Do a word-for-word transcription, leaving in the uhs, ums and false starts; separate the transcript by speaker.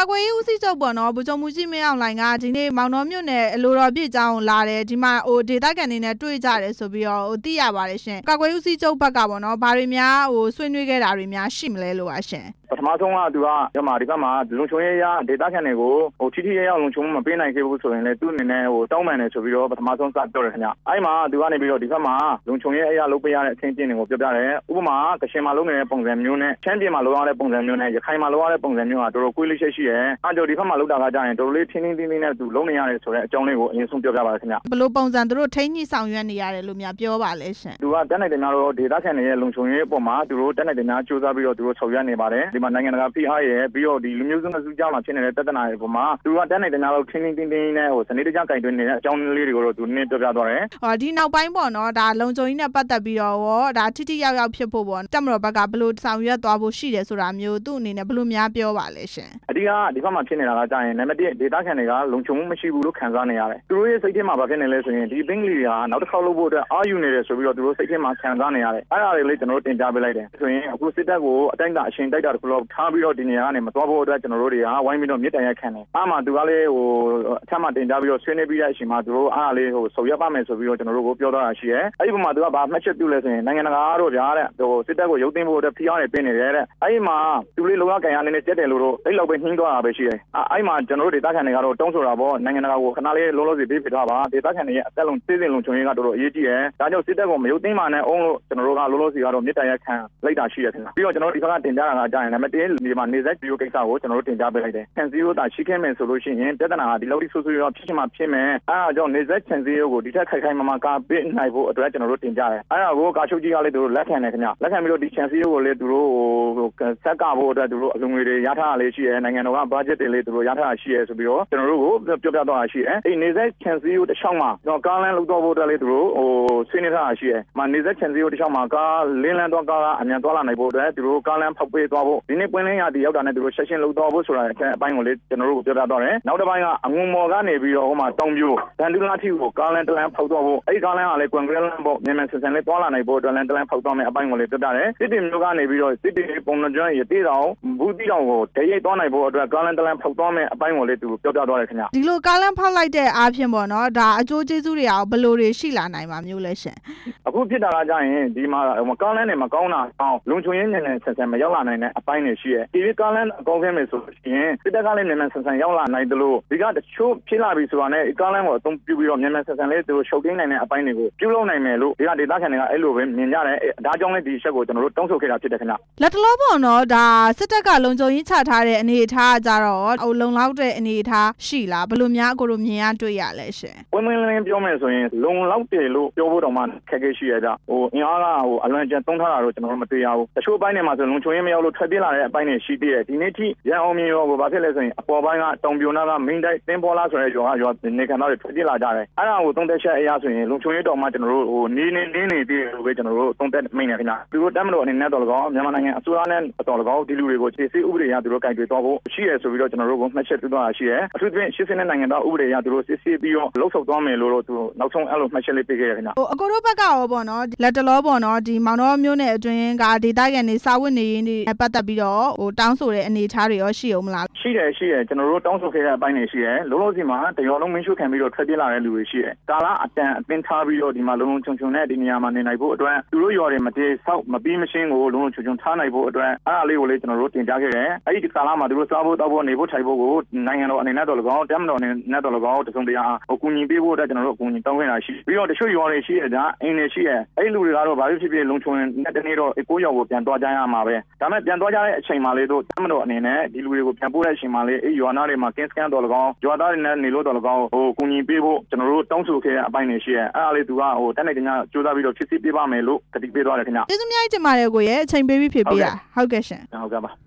Speaker 1: ကာကွယ်ရေးဦးစီးချုပ်ပေါ့နော်ဗိုလ်ချုပ်မှူးကြီးမင်းအောင်လှိုင်ကဒီနေ့မောင်တော်မြို့နယ်အလိုတော်ပြည့်ကျောင်းလာတယ်ဒီမှာဟိုဒေသခံတွေနဲ့တွေ့ကြတယ်ဆိုပြီးတော့ဟိုသိရပါတယ်ရှင်ကာကွယ်ရေးဦးစီးချုပ်ဘက်ကပေါ့နော်ဘာတွေများဟိုဆွေးနွေးခဲ့တာတွေများရှိမလဲလို့ပါရှင်
Speaker 2: ပထမဆုံးကသူကဒီမှာဒီဘက်မှာလုံခြုံရေးရဒေသခံတွေကိုဟိုထိထိရောက်လုံခြုံမှုမပေးနိုင်ခဲ့ဘူးဆိုရင်လည်းသူ့အနေနဲ့ဟိုတောင်းပန်တယ်ဆိုပြီးတော့ပထမဆုံးစပြောတယ်ခင်ဗျအဲ့မှာသူကနေပြီးတော့ဒီဘက်မှာလုံခြုံရေးအရာလုပ်ပေးရတဲ့အချင်းချင်းတွေကိုပြောပြတယ်ဥပမာကရှင်မှာလုပ်နေတဲ့ပုံစံမျိုးနဲ့ချမ်းပြည်မှာလုပ်ရတဲ့ပုံစံမျိုးနဲ့ရခိုင်မှာလုပ်ရတဲ့ပုံစံမျိုးဟာတော်တော်ကွေးလေးရှိရှိရဲ့အဲကြောင့်ဒီဘက်မှာလုပ်တာကကြာရင်တော်တော်လေးထင်းထင်းထင်းထင်းနဲ့သူလုံးနေရတယ်ဆိုတဲ့အကြောင်းလေးကိုအရင်ဆုံးပြောပြပါရခင်ဗျ
Speaker 1: ဘယ်လိုပုံစံသူတို့ထိန်းညှိဆောင်ရွက်နေရတယ်လို့များပြောပါလဲရှင်
Speaker 2: သူကတက်နိုင်တယ်များတော့ဒေသခံတွေရဲ့လုံခြုံရေးအပေါ်မှာသူတို့တက်နိုင်တယ်များစူးစမ်းပြီးတော့သူတို့ဆောင်ရွက်နေပါတယ်ဒီမှာနိုင်ငံတကာဖိအားရဲ့ပြီးတော့ဒီလူမျိုးစုစုကြောင်းမှာဖြစ်နေတဲ့တက်တနာတွေပေါ်မှာသူကတက်နိုင်တယ်များတော့ထင်းထင်းထင်းထင်းနဲ့ဟိုစနေတကျကင်တွင်းနေတဲ့အကြောင်းလေးတွေကိုတော့သူနည်းပြောပြသွားတယ်
Speaker 1: ဟောဒီနောက်ပိုင်းပေါ့နော်ဒါလုံခြုံရေးနဲ့ပတ်သက်ပြီးတော့ရောဒါထိထိရောက်ရောက်ဖြစ်ဖို့ပေါ့တက်မတော်ဘက်ကဘယ်လိုဆောင်ရွက်သွားဖို့ရှိတယ်ဆိုတာမျိုးသူ့အနေနဲ့ဘယ်လိုများပြောပါလဲရှင်
Speaker 2: အဓိကဒီဘက်မှာဖြစ်နေတာကကြာရင်နံပါတ်တစ်ဒေသခံတွေကလုံခြုံမှုမရှိဘူးလို့ခံစားနေရတယ်သူတို့ရဲ့စိတ်ထဲမှာဘာဖြစ်နေလဲဆိုရင်ဒီဘင်္ဂလီတွေကနောက်တစ်ခေါက်လုပ်ဖို့အတွက်အာယူနေတယ်ဆိုပြီးတော့သူတို့စိတ်ထဲမှာခံစားနေရတယ်အဲ့ဒါတွေလေးကျွန်တော်တို့တင်ပြပေးလိုက်တယ်ဆိုရင်အခုစစ်တပ်ကိုအတိုင်းတာအရှင်တိုက်တာတခုလောက်ထားပြီးတော့ဒီနေရာကနေမသွားဖို့အတွက်ကျွန်တော်တို့တွေကဝိုင်းပြီးတော့မြစ်တန်ရက်ခံတယ်အားမှသူကလေးဟိုအထက်မှာတင်ပြပြီးတော့ဆွေးနွေးပြီးတဲ့အချိန်မှာသူတို့အားလေးဟိုဆုံရက်ပါမယ်ဆိုပြီးတော့ကျွန်တော်တို့ကိုပြောသွားတာရှိတယ်အဲ့ဒီပုံမှာသူကဘာမှတ်ချက်ပြုလဲဆိုရင်နိုင်ငံတကာတို့ဗျာတဲ့ဟိုစစ်တပ်ကိုရုပ်သိမ်းဖို့အတွက်ဖိအားတွေပေးနေတယ်တဲ့အဲ့ဒီမှာသူလေးလောကကန်ရနေနေတက်တယ်လို့တော့အဲ့လောက်ပဲနှင်းသွားတာပဲရှိတယ်အဲ့မှာကျွန်တော်တို့ဒေသခံတွေကတော့တုံးဆိုတာပေါ့နိုင်ငံတကာကိုခဏလေးလုံးလုံးစီပေးပြထားပါဒေသခံတွေရဲ့အသက်လုံးသိသိလုံခြုံရေးကတော်တော်အရေးကြီးတယ်ဒါကြောင့်စစ်တပ်ကိုမရုပ်သိမ်းပါနဲ့အောင်လို့ကျွန်တော်တို့ကလုံးလုံးစီကတော့မြစ်တရက်ခံလိုက်တာရှိတယ်ခင်ဗျပြီးတော့ကျွန်တော်တို့ဒီဘက်ကတင်ပြတာကကြာရင်နံပါတ်တစ်ဒီမှာနေဆက်ဗီဒီယိုကိစ္စကိုကျွန်တော်တို့တင်ပြပေးလိုက်တယ်ခံစည်းရိုးတာရှိခဲ့မယ်ဆိုလို့ရှိရင်ပြဿနာကဒီလောက်ထိဆိုးဆိုးရွားဖြစ်ချင်မှဖြစ်မယ်အဲဒါကြောင့်နေဆက်ခံစည်းရိုးကိုဒီထက်ခိုင်ခိုင်မာမာကာပေးနိုင်ဖို့အတွက်ကျွန်တော်တို့တင်ပြတယ်အဲဒါကိုကာချုပ်ကြီးကလည်းသူတို့လက်ခံတယ်ခင်ဗျလက်ခံပြီးတော့ဒီခံစည်းရိုးကိုလည်းသူတို့ဟိုဆက်ကဖို့အတွက်သူတို့အလူငွေတွေရထားတာလေးရှိတယ်နိုင်ငံတော်ကဘတ်ဂျက်တွေလေးသူတို့ရထားတာရှိတယ်ဆိုပြီးတော့ကျွန်တော်တို့ကိုပြောပြတော့တာရှိတယ်အဲ့နေဆက်ခံစည်းရိုးတစ်ချောင်းမှာကျွန်တော်ကားလမ်းလုပ်တော့ဖို့အတွက်လေးသူတို့ဟိုဆွေးနွေးထားတာရှိတယ်မှာနေဆက်ခံစည်းရိုးတစ်ချောင်းမှာကားလင်းလန်းတော့ကားကအမြန်သွားလာနိုင်ဖို့အတွက်သူတို့ကားလမ်းဖောက်ပေးသွားဖို့ဒီနေ့ပွင့်လင်းရသည်ရောက်တာနဲ့သူတို့ဆက်ရှင်လုပ်တော့ဖို့ဆိုတာအပိုင်းကိုလေးကျွန်တော်တို့ကိုပြောပြတော့တယ်နောက်တစ်ပိုင်းကအငုံမော်ကနေပြီးတော့ဟိုမှာတောင်ပြိုဒန်ဒူလာထီကိုကားလမ်းတလမ်းဖောက်တော့ဖို့အဲ့ဒီကားလမ်းကလည်းကွန်ကရစ်လမ်းပေါ့မြန်မြန်ဆန်ဆန်လေးသွားလာနိုင်ဖို့အတွက်လမ်းတလမ်းဖောက်တော့မယ်အပိုင်းကိုလေးပြောပြတယ်စစ်တီမျိုးကနေပြီးတော့စစ်တီပုံနှကျွမ်းရသေးတော့ဘူးတီတောင်ကိုတရိပ်သွားနိုင်ဖို့အတွက်ကားလမ်းတလမ်းဖောက်တော့မယ်အပိုင်းကိုလေးသူပြောပြတော့တယ်ခင်ဗျ
Speaker 1: ဒီလိုကားလမ်းဖောက်လိုက်တဲ့အားဖြင့်ပေါ့နော်ဒါအကျိုးကျေးဇူးတွေအောင်ဘယ်လိုတွေရှိလာနိုင်မှာမျိုးလဲရှင်
Speaker 2: အခုဖြစ်တာကကြာရင်ဒီမှာကားလမ်းတွေမကောင်းတာအောင်လုံခြုံရေးမြန်မြန်ဆန်ဆန်မရောက်လာနိုင်တဲ့အပိုင်းတွေရှိရဲ့ဒီကားလမ်းအကောင်းခဲ့မယ်ဆိုရင်စစ်တပ်ကလည်းမြန်မြန်ဆန်ဆန်ရောက်လာနိုင်တယ်လို့ဒီကတချို့ဖြစ်လာပြီဆိုတာနဲ့ကားလမ်းကိုအသုံးပြုပြီးတော့မြန်မြန်ဆန်ဆန်လေးသူတို့ရှုပ်သိမ်းနိုင်တဲ့အပိုင်းတွေကိုပြုလုပ်နိုင်မယ်လို့ဒီကဒေသခံတွေကအဲ့လိုပဲမြင်ကြတယ်ဒါကြောင့်လည်းဒီချက်ကိုကျွန်တော်တို့တောင်းဆိုခဲ့တာဖြစ်တယ်ခင်ဗျ
Speaker 1: လက်တလောပေါ့နော်ဒါစစ်တပ်ကလုံခြုံရေးချထားတဲ့အနေအထားကြတော့ဟိုလုံလောက်တဲ့အနေအထားရှိလားဘယ်လိုများကိုတို့မြင်ရတွေ့ရလဲရှင်
Speaker 2: ဝင်းဝင်းလင်းပြောမယ်ဆိုရင်လုံလောက်တယ်လို့ပြောဖို့တော့မှခက်ခဲရှိရကြဟိုအင်အားကဟိုအလွန်ကျန်သုံးထားတာတော့ကျွန်တော်တို့မတွေ့ရဘူးတချို့ပိုင်းတွေမှာဆိုလုံခြုံရေးမရောက်လို့ထွက်ပြေးလာတဲ့အပိုင်းတွေရှိသေးတယ်ဒီနေ့ထိရန်အောင်မြင်ရောဘာဖြစ်လဲဆိုရင်အပေါ်ပိုင်းကတောင်ပြိုနာကမင်းတိုက်တင်းပေါ်လာဆိုတဲ့ရွာကရွာနေခံသားတွေထွက်ပြေးလာကြတယ်အဲ့ဒါကိုသုံးသက်ချက်အရာဆိုရင်လုံခြုံရေးတော်မှကျွန်တော်တို့ဟိုနေနေနေနေတည်လို့ပဲကျွန်တော်တို့သုံးသက်မိနေခင်ဗျသူတို့တမ်းမလို့အနေနဲ့တော်လကောမြန်မာနိုင်ငံအစိုးရနဲ့တော်လကောဒီလူတွေကိုခြေစစ်ဥပဒေအရသူတို့ကင်တွေတော့ဖို့ရှိရဆိုပြီးတော့ကျွန်တော်တို့ကမှတ်ချက်ပြုသွားတာရှိတယ်အထူးသဖြင့်ရှစ်စင်းတဲ့နိုင်ငံသားဥပဒေအရသူတို့စစ်စစ်ပြီးတော့လှုပ်ဆောင်သွားမယ်လို့တော့သူနောက်ဆုံးအဲ့လိုမှတ်ချက်လေးပေးခဲ့ရခင်ဗျ
Speaker 1: ဟိုအကိုတို့ဘက်ကရောပေါ့နော်လက်တလောပေါ့နော်ဒီမောင်တော်မျိုးနဲ့အတွင်းကဒေသခံတွေစာဝတ်နေရင်းတွေပတ်သက်ပြီးတော့ဟိုတောင်းဆိုတဲ့အနေအထားတွေရောရှိအောင်မလား
Speaker 2: ရှိတယ်ရှိတယ်ကျွန်တော်တို့တောင်းဆိုခဲ့တဲ့အပိုင်းတွေရှိတယ်လုံးလုံးစီမှာတရောလုံးမင်းရှုခံပြီးတော့ထွက်ပြေးလာတဲ့လူတွေရှိတယ်ကာလအတန်အသင်းထားပြီးတော့ဒီမှာလုံးလုံးချုံချုံနဲ့ဒီနေရာမှာနေနိုင်ဖို့အတွက်သူတို့ရော်တွေမတေးဆောက်မပြီးမရှင်းကိုလုံးလုံးချုံချုံထားနိုင်ဖို့အတွက်အဲ့ဒါလေးကိုလေးကျွန်တော်တို့တင်ပြခဲ့တယ်အဲ့ဒီကာလမှာသူတို့စားဖို့တောက်ဖို့နေဖို့ထိုင်ဖို့ကိုနိုင်ငံတော်အနေနဲ့တော့လကောတမ်မတော်အနေနဲ့တော့လကောတစုံတရာအကူအညီပေးဖို့အတွက်ကျွန်တော်တို့အကူအညီတောင်းခဲ့တာရှိပြီးတော့တချို့ရော်တွေရှိရတာအင်းတွေရှိရအဲ့လူတွေကတော့ဘာလို့ဖြစ်ဖြစ်လုံခြုံတဲ့တနေ့တော့ကိုးရော်ကိုပြန်သွားကြရမှာပဲဒါမဲ့ပြန်သွားကြတဲ့အချိန်မှာလေးတို့တမ်မတော်အနေနဲ့ဒီလူတွေကိုပြန်ပို့တဲ့အချိန်မှာလေးအဲ့ရွာနာတွေမှာကင်းစကန်တော်လကောရွာသားတွေနဲ့နေလို့တော်လကောဟိုကူညီပေးဖို့ကျွန်တော်တို့တောင်းဆိုခဲ့တဲ့အပိုင်းတွေရှိရအဲ့ဒါလေးသူကဟိုတက်နေကြစူးစမ်းပြီးတော့ဖြစ်စီပေးပါမယ်လို့ကတိပေးသွားတယ်ခင်ဗျ
Speaker 1: ကျေးဇူးများကြီးတင်ပါတယ်ကိုရဲ့အချိန်ပေးပြီးဖြစ်ပေးတာဟုတ်ကဲ့ရှင်
Speaker 2: ဟုတ်ကဲ့ပါ